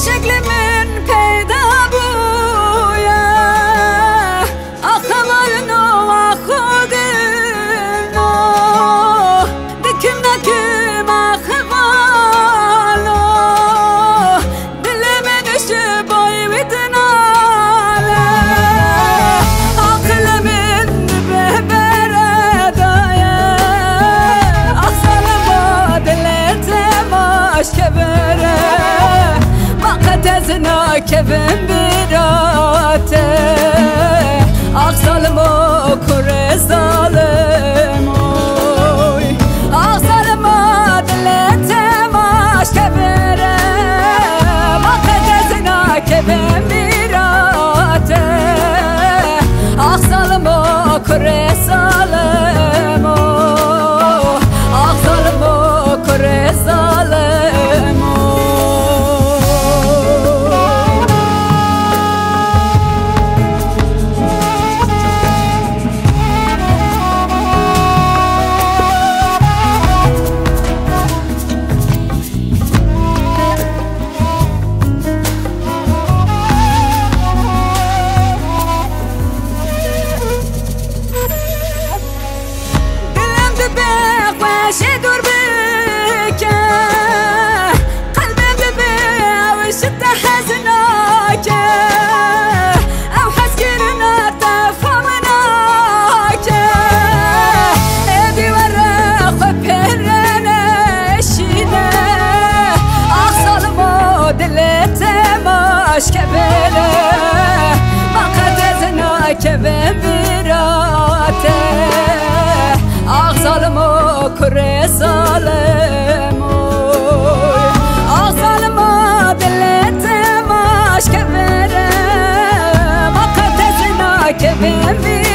شکل من پیدا بویا آخوال نو آخوال نو دکم نکم آخوالو دل منش بای بدناله عقل من ببردایه اصلا با دلت ماش که بره وقت از ناکبم براته ظالم و کره ظالم ظالم و دلت ماش که بره وقت از ناکبم براته ظالم و کره ظالم ظالم و کره ظالم باشه دور بکه قلبم ببه وشت حزناکه او حس کرنا تفهمناکه ابي ورا خو پرنشینه ظالمو دلت ماش کبله وقت زناکه بمیراته ظالم و کره ظالم ظالم و دلت ماش که بره وقت زنا که بمیره